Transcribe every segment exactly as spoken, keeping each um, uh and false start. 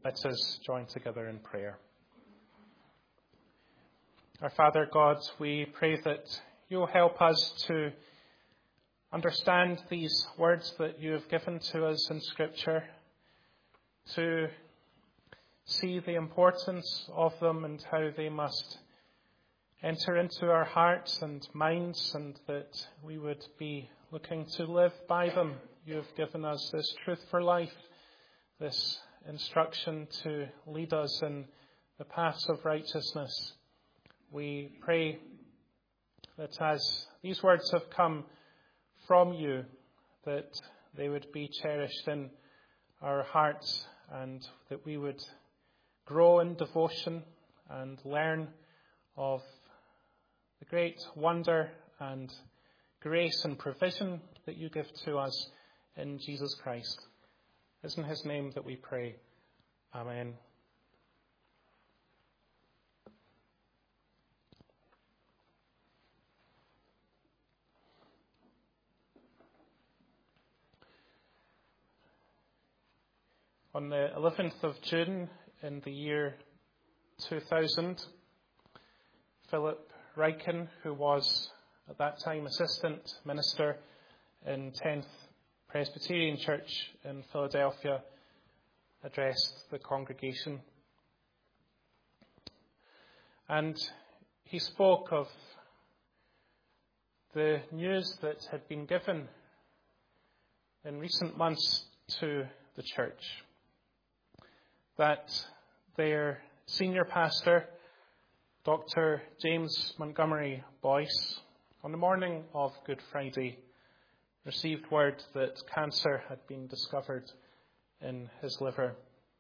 Let us join together in prayer. Our Father God, we pray that you'll help us to understand these words that you have given to us in Scripture, to see the importance of them and how they must enter into our hearts and minds, and that we would be looking to live by them. You have given us this truth for life, this instruction to lead us in the paths of righteousness. We pray that as these words have come from you, that they would be cherished in our hearts, and that we would grow in devotion and learn of the great wonder and grace and provision that you give to us in Jesus Christ. It's in his name that we pray. Amen. On the eleventh of June in the year two thousand, Philip Ryken, who was at that time assistant minister in tenth Presbyterian Church in Philadelphia, addressed the congregation. And he spoke of the news that had been given in recent months to the church, that their senior pastor, Doctor James Montgomery Boyce, on the morning of Good Friday, received word that cancer had been discovered in his liver.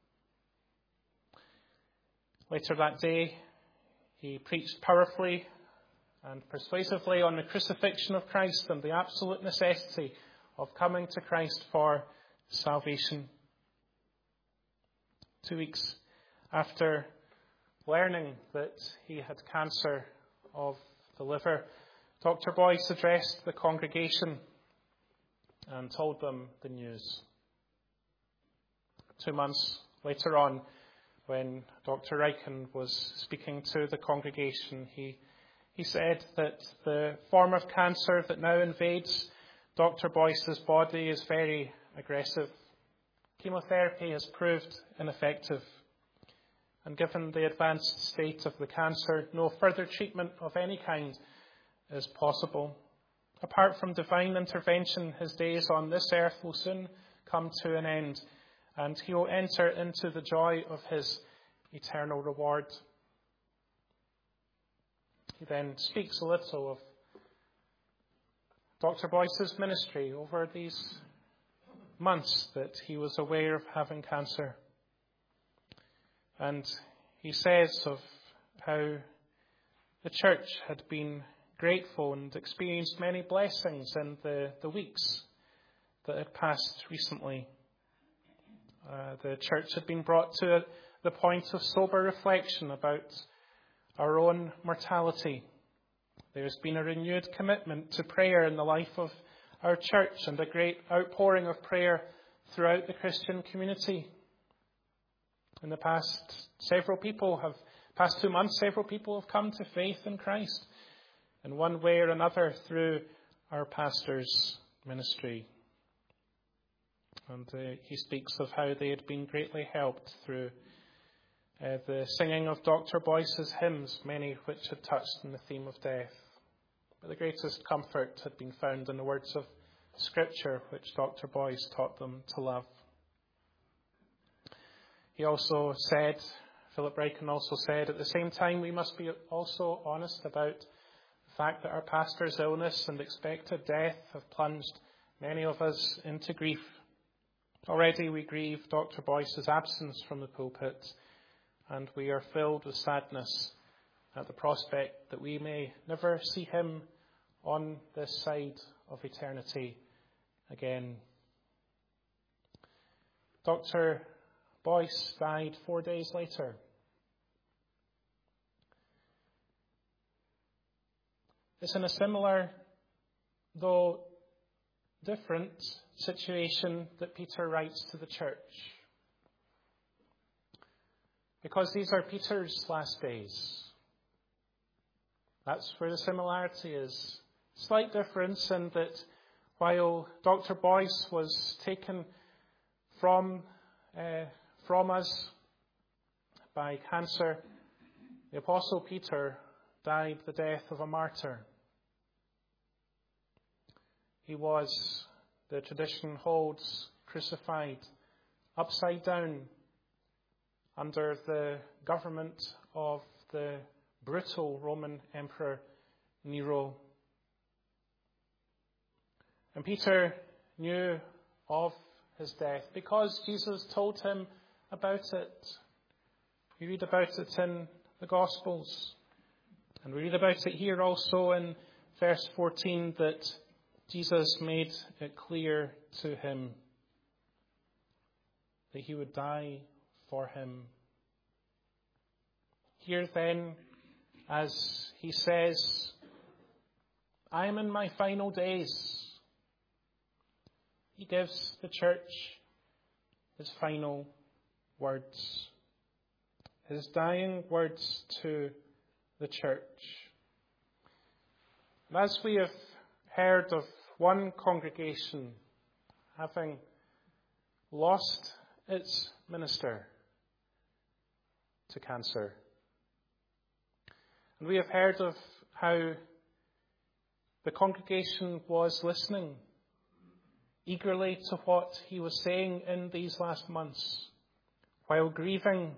Later that day, he preached powerfully and persuasively on the crucifixion of Christ and the absolute necessity of coming to Christ for salvation. Two weeks after learning that he had cancer of the liver, Doctor Boyce addressed the congregation and told them the news. Two months later on, when Doctor Ryken was speaking to the congregation, he, he said that the form of cancer that now invades Doctor Boyce's body is very aggressive. Chemotherapy has proved ineffective, and given the advanced state of the cancer, no further treatment of any kind is possible. Apart from divine intervention, his days on this earth will soon come to an end, and he will enter into the joy of his eternal reward. He then speaks a little of Doctor Boyce's ministry over these months that he was aware of having cancer. And he says of how the church had been grateful and experienced many blessings in the, the weeks that had passed recently. Uh, the church had been brought to the point of sober reflection about our own mortality. There's been a renewed commitment to prayer in the life of our church, and a great outpouring of prayer throughout the Christian community. In the past several people have, past two months, several people have come to faith in Christ in one way or another through our pastor's ministry. And uh, he speaks of how they had been greatly helped through uh, the singing of Doctor Boyce's hymns, many which had touched on the theme of death. But the greatest comfort had been found in the words of Scripture, which Doctor Boyce taught them to love. He also said, Philip Ryken also said, at the same time we must be also honest about the fact that our pastor's illness and expected death have plunged many of us into grief. Already we grieve Doctor Boyce's absence from the pulpit, and we are filled with sadness at the prospect that we may never see him on this side of eternity again. Doctor Boyce died four days later. It's in a similar, though different, situation that Peter writes to the church. because these are Peter's last days. That's where the similarity is. Slight difference in that while Doctor Boyce was taken from, uh, from us by cancer, the Apostle Peter died the death of a martyr. He was, the tradition holds, crucified upside down under the government of the brutal Roman Emperor Nero. And Peter knew of his death because Jesus told him about it. We read about it in the Gospels. And we read about it here also in verse fourteen that Jesus made it clear to him that he would die for him. Here then, as he says, I am in my final days. He gives the church his final words, his dying words to the church. And as we have heard of one congregation having lost its minister to cancer, and we have heard of how the congregation was listening eagerly to what he was saying in these last months while grieving.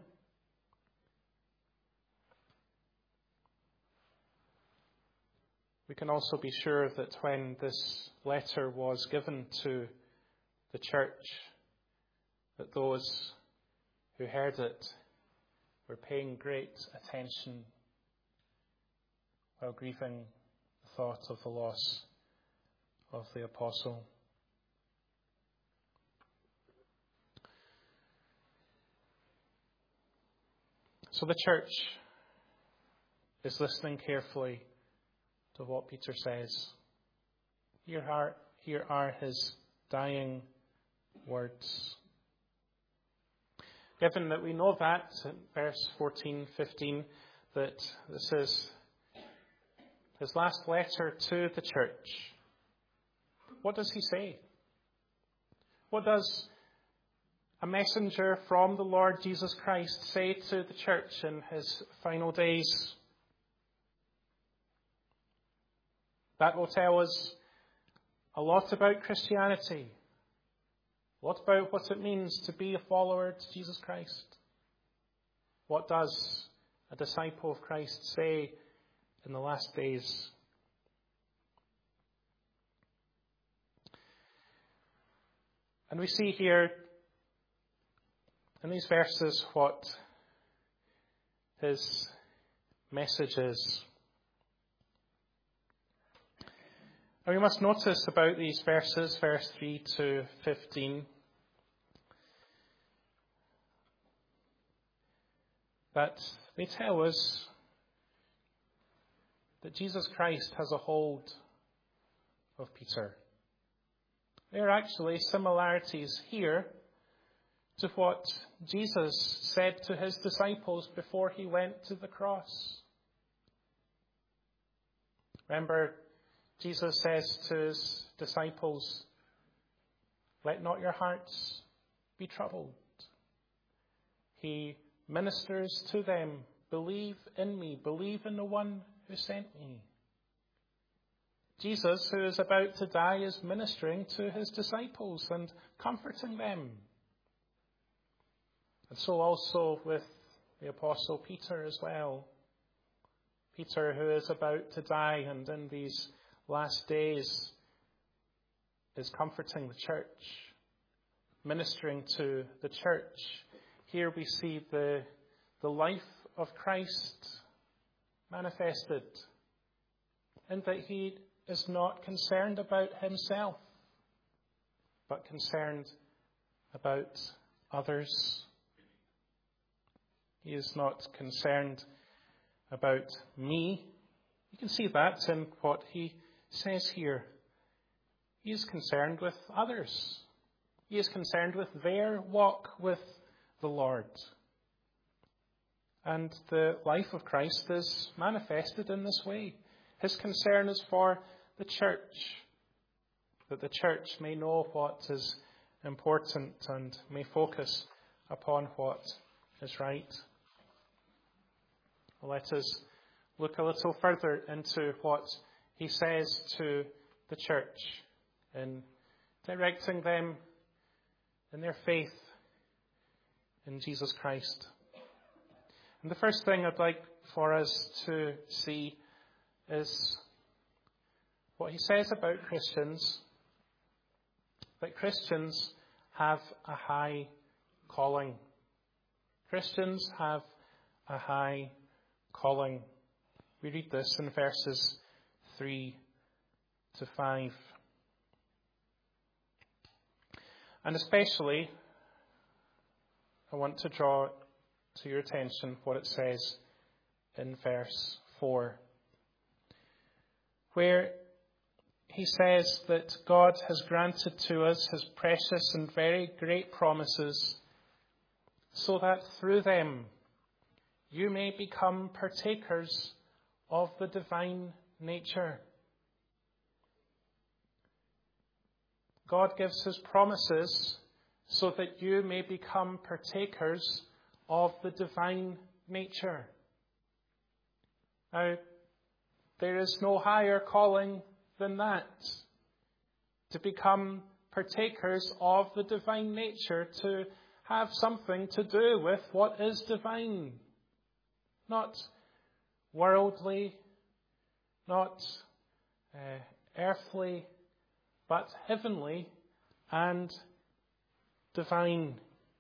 We can also be sure that when this letter was given to the church, that those who heard it were paying great attention while grieving the thought of the loss of the apostle. So the church is listening carefully to what Peter says. Here are, here are his dying words. Given that we know that, in verse fourteen, fifteen, that this is his last letter to the church, what does he say? What does a messenger from the Lord Jesus Christ say to the church in his final days? That will tell us a lot about Christianity, a lot about what it means to be a follower of Jesus Christ. What does a disciple of Christ say in the last days? And we see here in these verses what his message is. And we must notice about these verses, verse three to fifteen, that they tell us that Jesus Christ has a hold of Peter. There are actually similarities here to what Jesus said to his disciples before he went to the cross. Remember, Jesus says to his disciples, let not your hearts be troubled. He ministers to them, believe in me, believe in the one who sent me. Jesus, who is about to die, is ministering to his disciples and comforting them. And so also with the Apostle Peter as well. Peter, who is about to die and in these last days is comforting the church, ministering to the church. Here we see the, the life of Christ manifested, in that he is not concerned about himself, but concerned about others. He is not concerned about me. You can see that in what he says here. He is concerned with others. He is concerned with their walk with the Lord. And the life of Christ is manifested in this way. His concern is for the church, that the church may know what is important and may focus upon what is right. Let us look a little further into what he says to the church in directing them in their faith in Jesus Christ. And the first thing I'd like for us to see is what he says about Christians, that Christians have a high calling. Christians have a high calling. We read this in verses three to five. And especially, I want to draw to your attention what it says in verse four, where he says that God has granted to us his precious and very great promises, so that through them you may become partakers of the divine nature. God gives his promises so that you may become partakers of the divine nature. Now, there is no higher calling than that, to become partakers of the divine nature, to have something to do with what is divine. Not worldly, not uh, earthly, but heavenly and divine.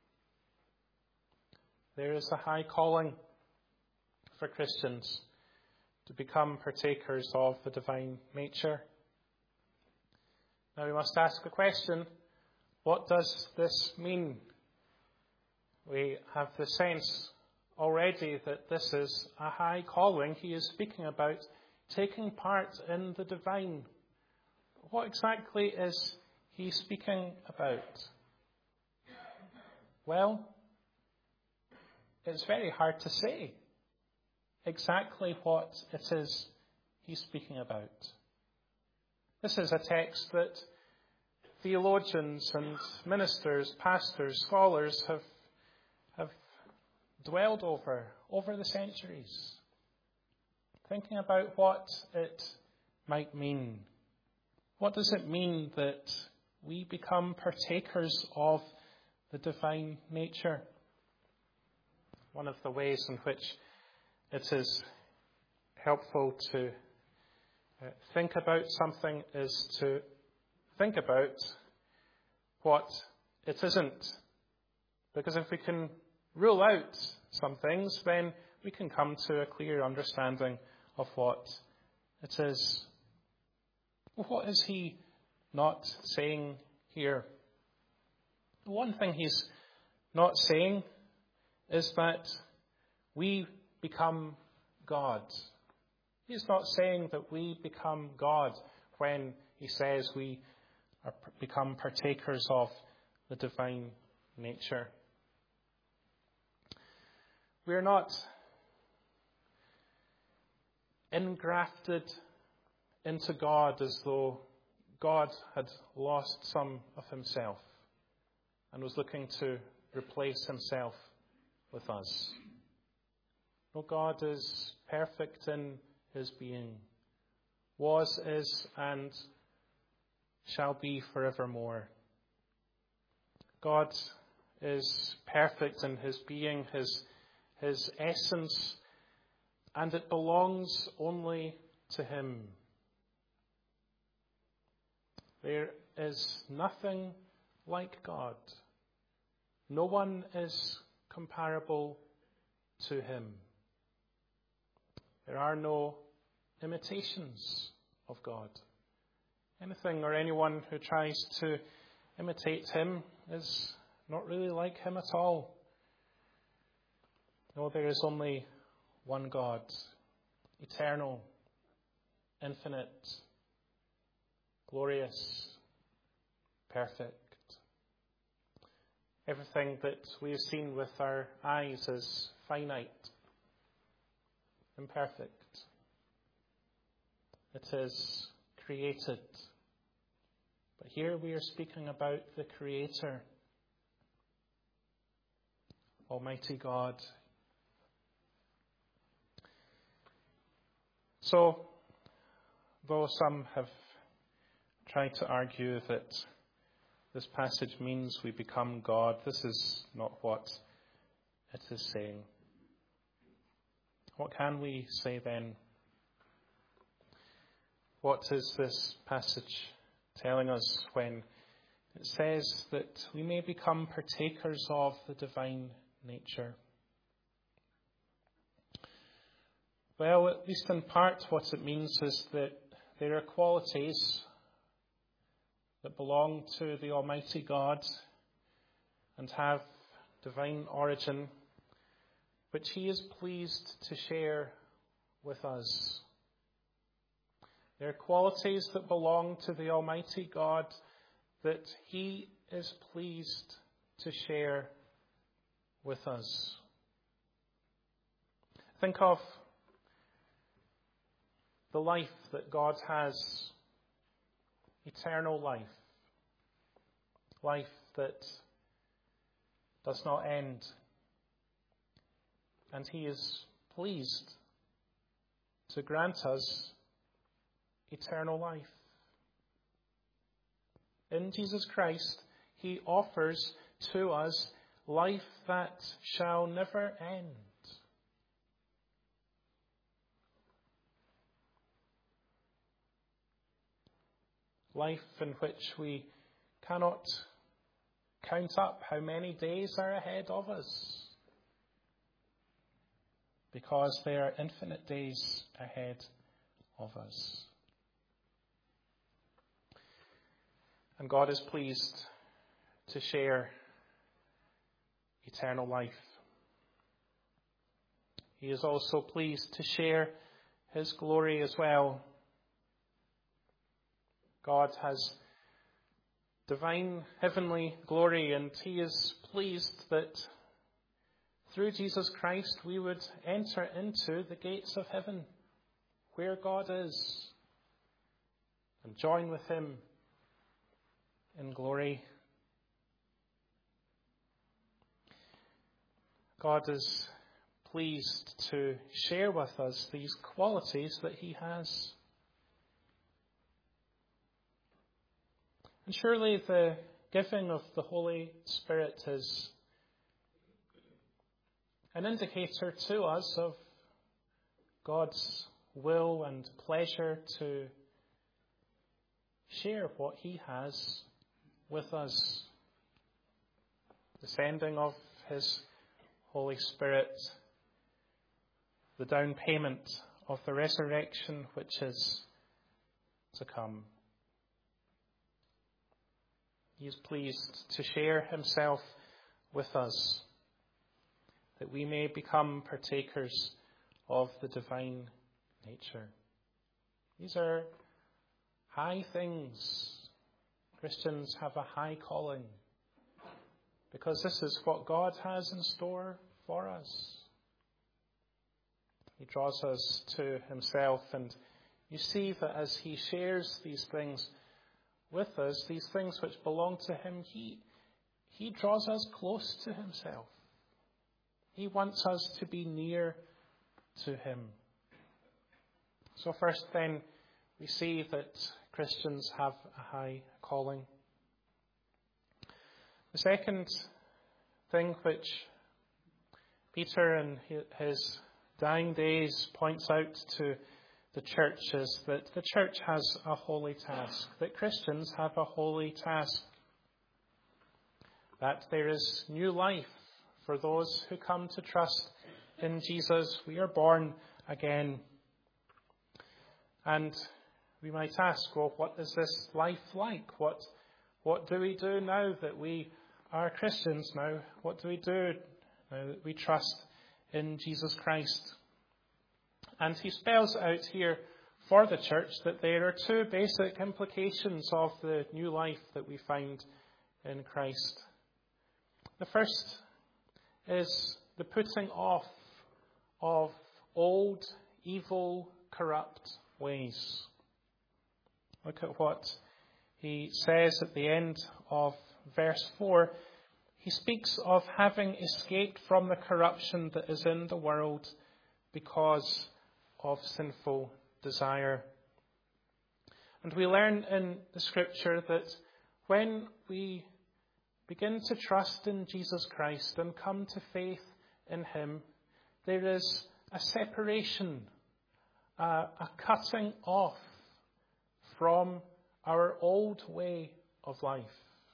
There is a high calling for Christians to become partakers of the divine nature. Now we must ask a question: what does this mean? We have the sense already that this is a high calling. He is speaking about taking part in the divine. What exactly is he speaking about? Well, it's very hard to say exactly what it is he's speaking about. This is a text that theologians and ministers, pastors, scholars have, have dwelled over, over the centuries, thinking about what it might mean. What does it mean that we become partakers of the divine nature? One of the ways in which it is helpful to uh, think about something is to think about what it isn't. Because if we can rule out some things, then we can come to a clear understanding of what it is. Well, what is he not saying here? The one thing he's not saying is that we become God. He's not saying that we become God when he says we are become partakers of the divine nature. We are not engrafted into God as though God had lost some of himself and was looking to replace himself with us. No, God is perfect in his being, was, is, and shall be forevermore. God is perfect in his being, his, his essence, and it belongs only to him. There is nothing like God. No one is comparable to him. There are no imitations of God. Anything or anyone who tries to imitate him is not really like him at all. No, there is only one God, eternal, infinite, glorious, perfect. Everything that we have seen with our eyes is finite imperfect. It is created. But here we are speaking about the Creator, Almighty God. So, though some have tried to argue that this passage means we become God, this is not what it is saying. What can we say then? What is this passage telling us when it says that we may become partakers of the divine nature? Well, at least in part, what it means is that there are qualities that belong to the Almighty God and have divine origin, which He is pleased to share with us. There are qualities that belong to the Almighty God that He is pleased to share with us. Think of the life that God has, eternal life, life that does not end. And He is pleased to grant us eternal life. In Jesus Christ, He offers to us life that shall never end. Life in which we cannot count up how many days are ahead of us, because there are infinite days ahead of us. And God is pleased to share eternal life. He is also pleased to share His glory as well. God has divine heavenly glory, and He is pleased that through Jesus Christ we would enter into the gates of heaven, where God is, and join with Him in glory. God is pleased to share with us these qualities that He has. And surely the giving of the Holy Spirit is an indicator to us of God's will and pleasure to share what He has with us. The sending of His Holy Spirit, the down payment of the resurrection which is to come. He is pleased to share Himself with us, that we may become partakers of the divine nature. These are high things. Christians have a high calling, because this is what God has in store for us. He draws us to Himself, and you see that as He shares these things with us, these things which belong to Him, He, he draws us close to Himself. He wants us to be near to Him. So first then, we see that Christians have a high calling. The second thing which Peter in his dying days points out to the church is that the church has a holy task, that Christians have a holy task, that there is new life for those who come to trust in Jesus. We are born again. And we might ask, well, what is this life like? What, what do we do now that we are Christians now? What do we do now that we trust in Jesus Christ? And he spells out here for the church that there are two basic implications of the new life that we find in Christ. The first is the putting off of old evil, corrupt ways. Look at what he says at the end of verse four. He speaks of having escaped from the corruption that is in the world because of sinful desire. And we learn in the scripture that when we begin to trust in Jesus Christ and come to faith in him, there is a separation, a, a cutting off from our old way of life.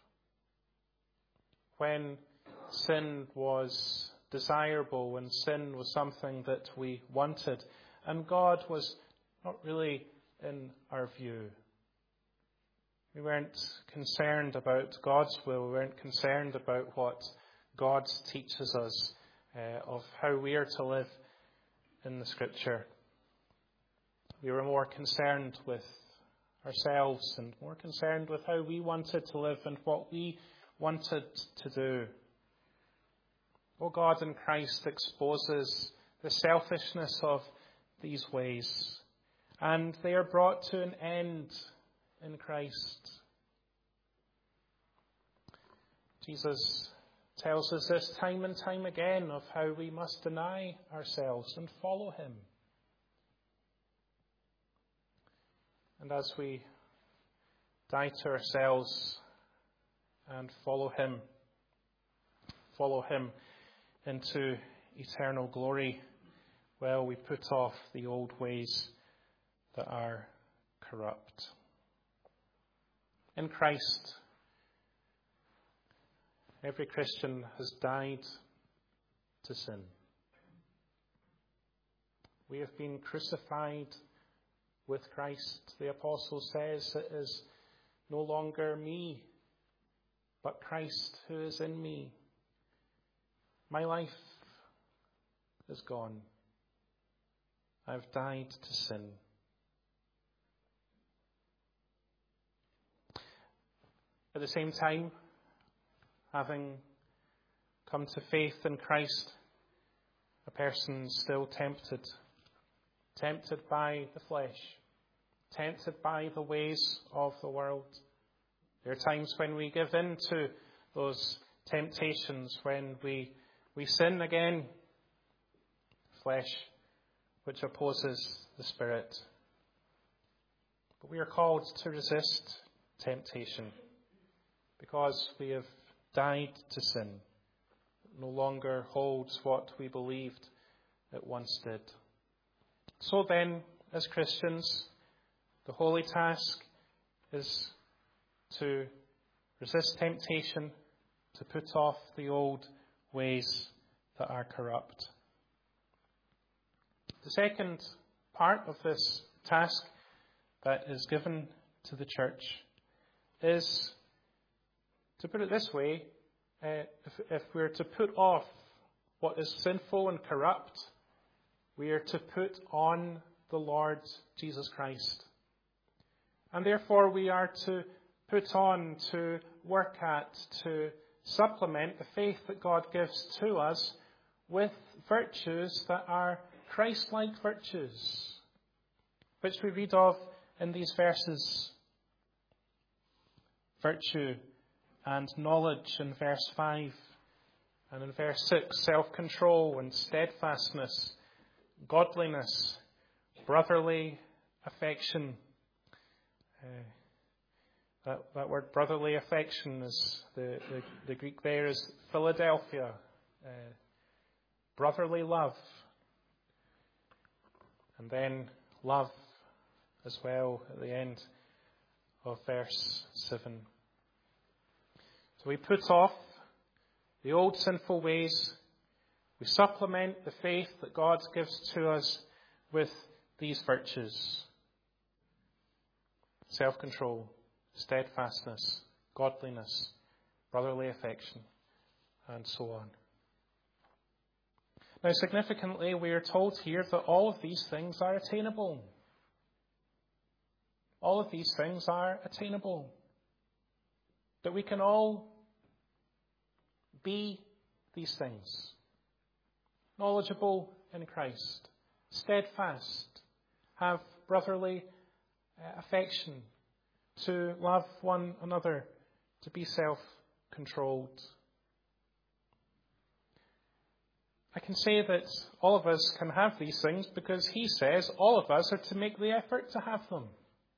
When sin was desirable, when sin was something that we wanted, and God was not really in our view. We weren't concerned about God's will. We weren't concerned about what God teaches us uh, of how we are to live in the Scripture. We were more concerned with ourselves and more concerned with how we wanted to live and what we wanted to do. Oh, God in Christ exposes the selfishness of these ways, and they are brought to an end in Christ. Jesus tells us this time and time again of how we must deny ourselves and follow him. And as we die to ourselves and follow him, follow him into eternal glory, well, we put off the old ways that are corrupt. In Christ, every Christian has died to sin. We have been crucified with Christ. The apostle says it is no longer me, but Christ who is in me. My life is gone. I've died to sin. At the same time, having come to faith in Christ, a person is still tempted. Tempted by the flesh. Tempted by the ways of the world. There are times when we give in to those temptations, when we, we sin again. Flesh, which opposes the Spirit. But we are called to resist temptation because we have died to sin. It no longer holds what we believed it once did. So then, as Christians, the holy task is to resist temptation, to put off the old ways that are corrupt. The second part of this task that is given to the church is, to put it this way, uh, if, if we're to put off what is sinful and corrupt, we are to put on the Lord Jesus Christ. And therefore we are to put on, to work at, to supplement the faith that God gives to us with virtues that are Christ-like virtues, which we read of in these verses. Virtue and knowledge in verse five, and in verse six, self-control and steadfastness, godliness, brotherly affection. Uh, that, that word brotherly affection is the, the, the Greek there is Philadelphia, uh, brotherly love. And then love as well at the end of verse seven. So we put off the old sinful ways. We supplement the faith that God gives to us with these virtues. Self-control, steadfastness, godliness, brotherly affection, and so on. Now, significantly, we are told here that all of these things are attainable. All of these things are attainable. That we can all be these things. Knowledgeable in Christ, steadfast, have brotherly uh, affection, to love one another, to be self-controlled. I can say that all of us can have these things because he says all of us are to make the effort to have them.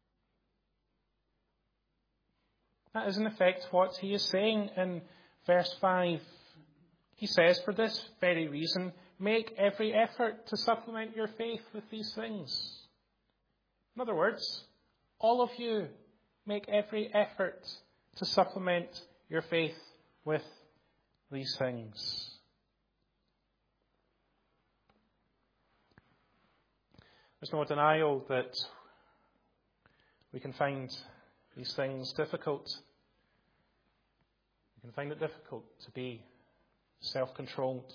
That is in effect what he is saying in verse five. He says, for this very reason, make every effort to supplement your faith with these things. In other words, all of you make every effort to supplement your faith with these things. There's no denial that we can find these things difficult. We can find it difficult to be self-controlled.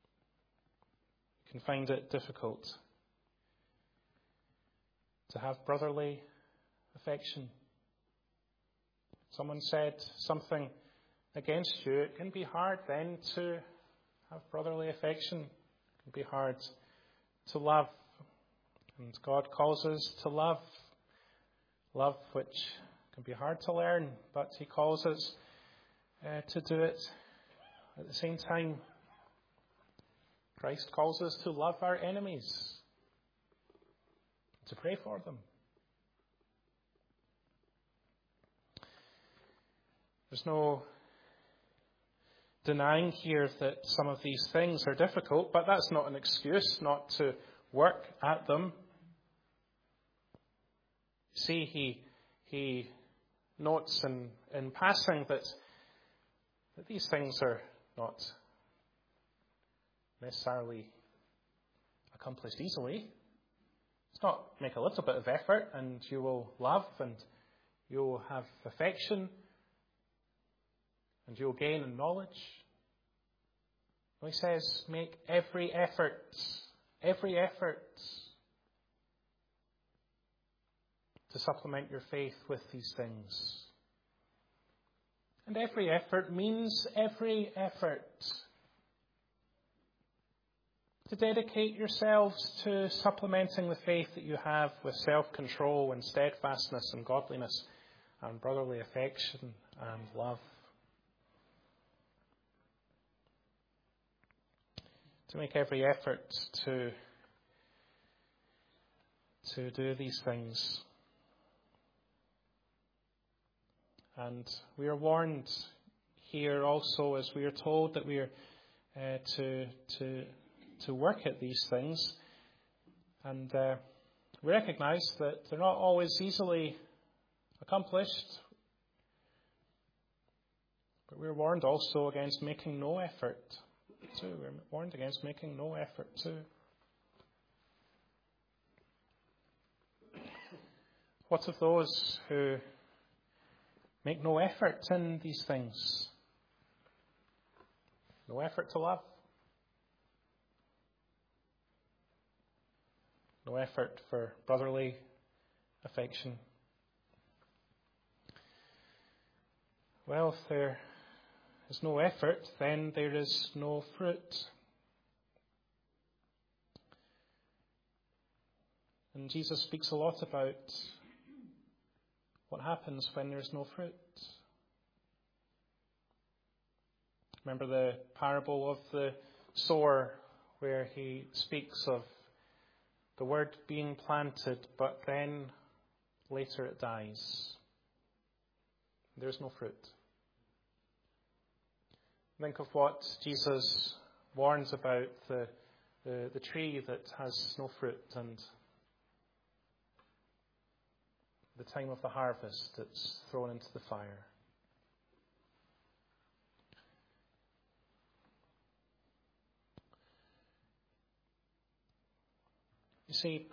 We can find it difficult to have brotherly affection. Someone said something against you, it can be hard then to have brotherly affection. It can be hard to love. And God calls us to love. Love which can be hard to learn, but he calls us uh, to do it. At the same time, Christ calls us to love our enemies, to pray for them. There's no denying here that some of these things are difficult, but that's not an excuse not to work at them. See, he he notes in, in passing that, that these things are not necessarily accomplished easily. It's not make a little bit of effort and you will love and you'll have affection and you'll gain in knowledge. He says, make every effort, every effort to supplement your faith with these things. And every effort means every effort. To dedicate yourselves to supplementing the faith that you have with self-control and steadfastness and godliness and brotherly affection and love. To make every effort to, to do these things. And we are warned here also, as we are told that we are uh, to to to work at these things, and uh, we recognise that they're not always easily accomplished. But we're warned also against making no effort too. We're warned against making no effort too. What of those who make no effort in these things? No effort to love. No effort for brotherly affection. Well, if there is no effort, then there is no fruit. And Jesus speaks a lot about what happens when there's no fruit. Remember the parable of the sower, where he speaks of the word being planted, but then later it dies. There's no fruit. Think of what Jesus warns about the, the, the tree that has no fruit and the time of the harvest that's thrown into the fire. You see,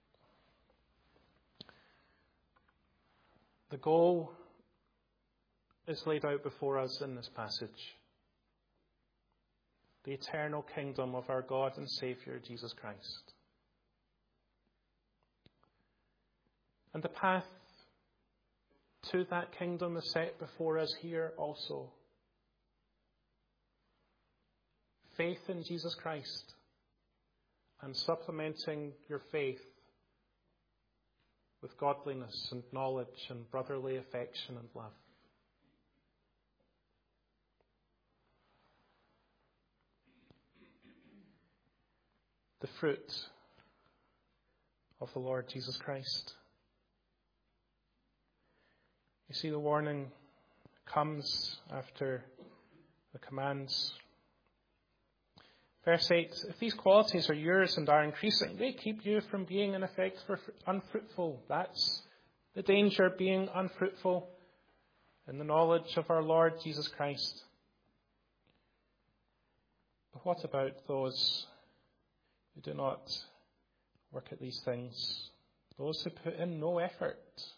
the goal is laid out before us in this passage. The eternal kingdom of our God and Saviour, Jesus Christ. And the path to that kingdom is set before us here also. Faith in Jesus Christ and supplementing your faith with godliness and knowledge and brotherly affection and love. The fruit of the Lord Jesus Christ. You see, the warning comes after the commands. Verse eight, if these qualities are yours and are increasing, they keep you from being in effect unfruitful. That's the danger of being unfruitful in the knowledge of our Lord Jesus Christ. But what about those who do not work at these things? Those who put in no effort?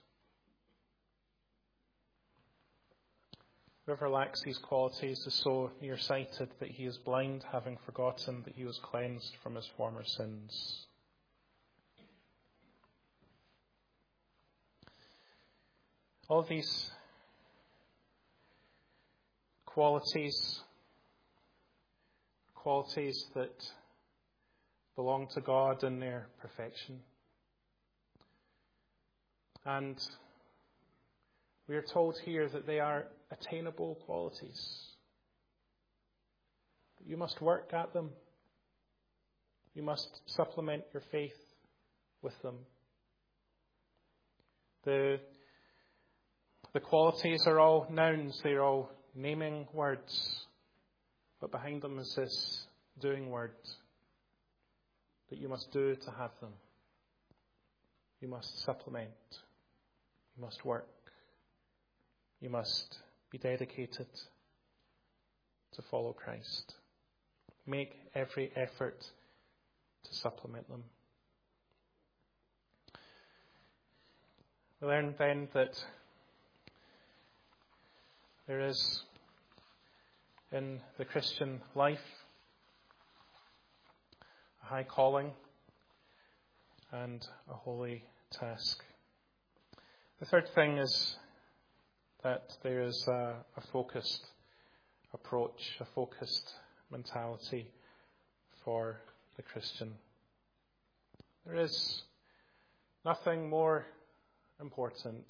Whoever lacks these qualities is so nearsighted that he is blind, having forgotten that he was cleansed from his former sins. All these qualities, qualities that belong to God in their perfection. And we are told here that they are attainable qualities. You must work at them. You must supplement your faith with them. The, the qualities are all nouns. They're all naming words. But behind them is this doing word that you must do to have them. You must supplement. You must work. You must be dedicated to follow Christ. Make every effort to supplement them. We learn then that there is in the Christian life a high calling and a holy task. The third thing is that there is a, a focused approach, a focused mentality for the Christian. There is nothing more important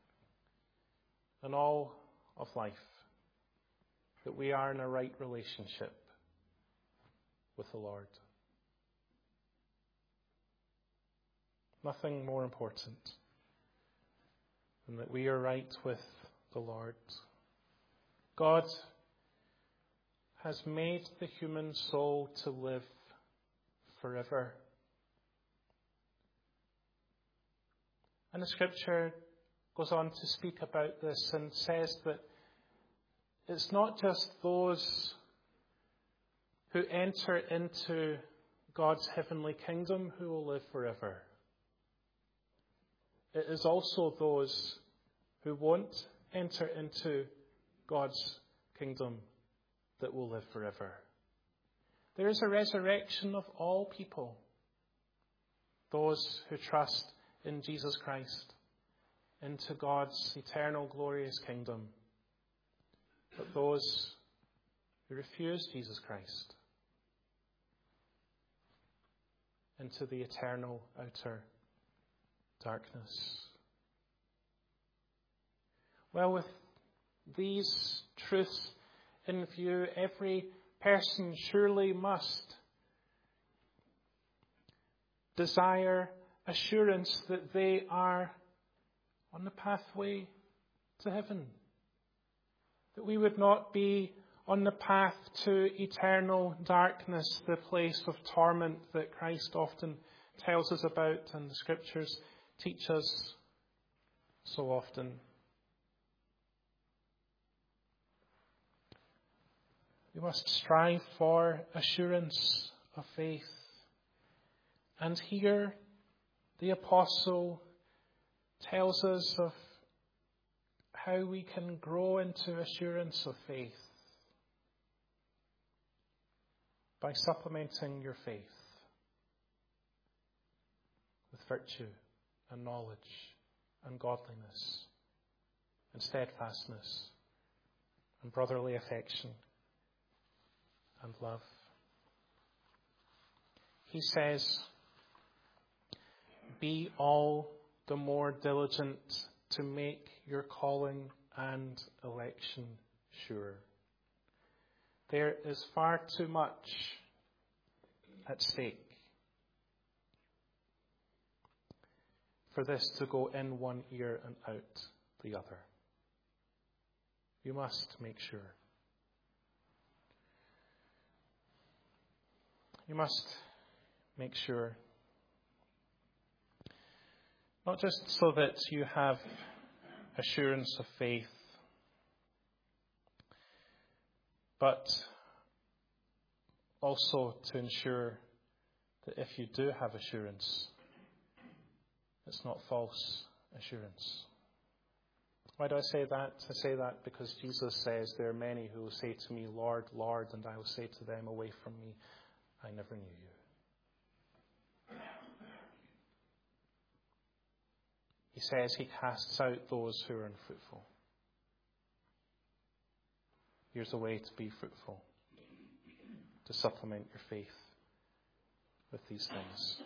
in all of life that we are in a right relationship with the Lord. Nothing more important than that we are right with the Lord. God has made the human soul to live forever. And the scripture goes on to speak about this and says that it's not just those who enter into God's heavenly kingdom who will live forever. It is also those who won't enter into God's kingdom that will live forever. There is a resurrection of all people. Those who trust in Jesus Christ into God's eternal glorious kingdom. But those who refuse Jesus Christ into the eternal outer darkness. Well, with these truths in view, every person surely must desire assurance that they are on the pathway to heaven. That we would not be on the path to eternal darkness, the place of torment that Christ often tells us about and the scriptures teach us so often. We must strive for assurance of faith. And here the apostle tells us of how we can grow into assurance of faith by supplementing your faith with virtue and knowledge and godliness and steadfastness and brotherly affection and love. he says, be all the more diligent to make your calling and election sure. There is far too much at stake for this to go in one ear and out the other. You must make sure. You must make sure. Not just so that you have assurance of faith, but also to ensure that if you do have assurance, it's not false assurance. Why do I say that? I say that because Jesus says, there are many who will say to me, Lord, Lord, and I will say to them, away from me, I never knew you. He says he casts out those who are unfruitful. Here's a way to be fruitful, to supplement your faith with these things.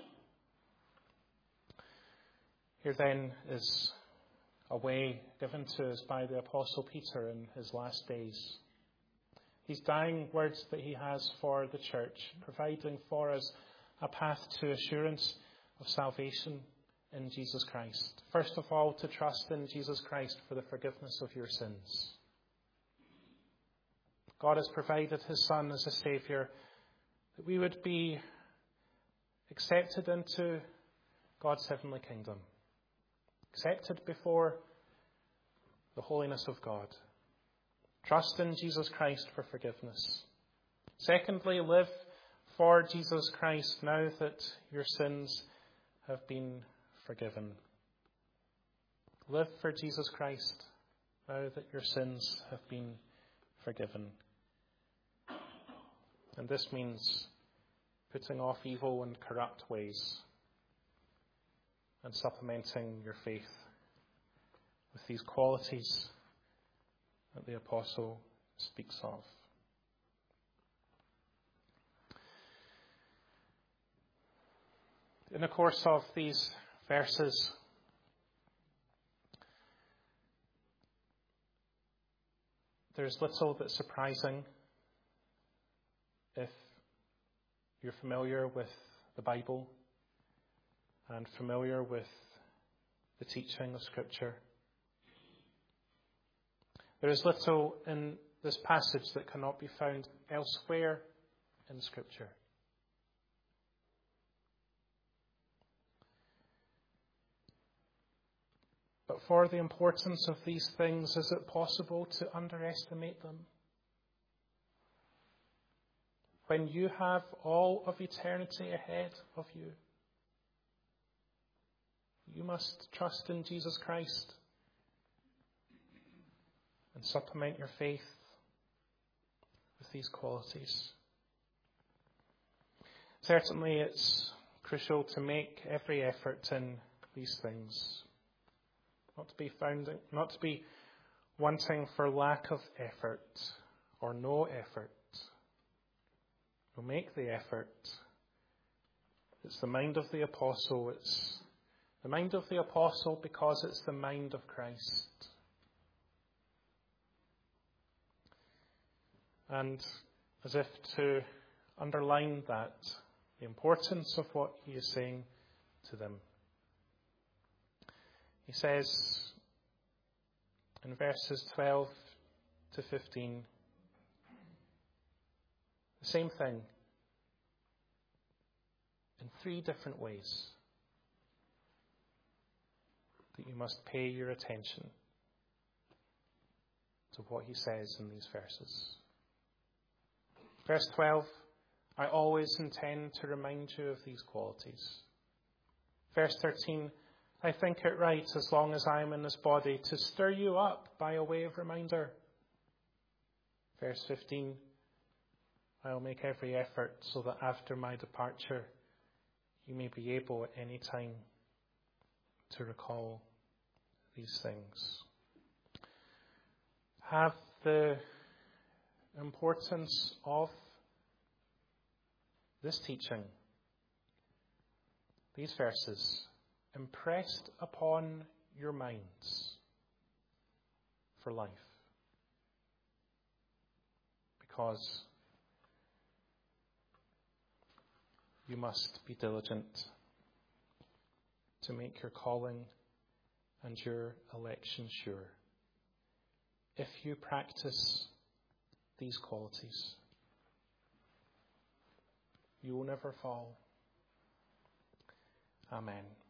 Here then is a way given to us by the Apostle Peter in his last days. These dying words that he has for the church, providing for us a path to assurance of salvation in Jesus Christ. First of all, to trust in Jesus Christ for the forgiveness of your sins. God has provided his Son as a Saviour, that we would be accepted into God's heavenly kingdom, accepted before the holiness of God. Trust in Jesus Christ for forgiveness. Secondly, live for Jesus Christ now that your sins have been forgiven. Live for Jesus Christ now that your sins have been forgiven. And this means putting off evil and corrupt ways and supplementing your faith with these qualities that the apostle speaks of. In the course of these verses, there's little that's surprising if you're familiar with the Bible and familiar with the teaching of Scripture. There is little in this passage that cannot be found elsewhere in Scripture. But for the importance of these things, is it possible to underestimate them? When you have all of eternity ahead of you, you must trust in Jesus Christ and supplement your faith with these qualities. Certainly it's crucial to make every effort in these things. Not to be found, not to be wanting for lack of effort or no effort. We'll make the effort. It's the mind of the apostle. It's the mind of the apostle because it's the mind of Christ. And as if to underline that, the importance of what he is saying to them, he says in verses twelve to fifteen, the same thing in three different ways that you must pay your attention to what he says in these verses. Verse twelve, I always intend to remind you of these qualities. Verse thirteen, I think it right, as long as I am in this body, to stir you up by a way of reminder. Verse fifteen, I will make every effort so that after my departure, you may be able at any time to recall these things. Have the importance of this teaching these verses impressed upon your minds for life. Because you must be diligent to make your calling and your election sure. If you practice these qualities, you will never fall. Amen.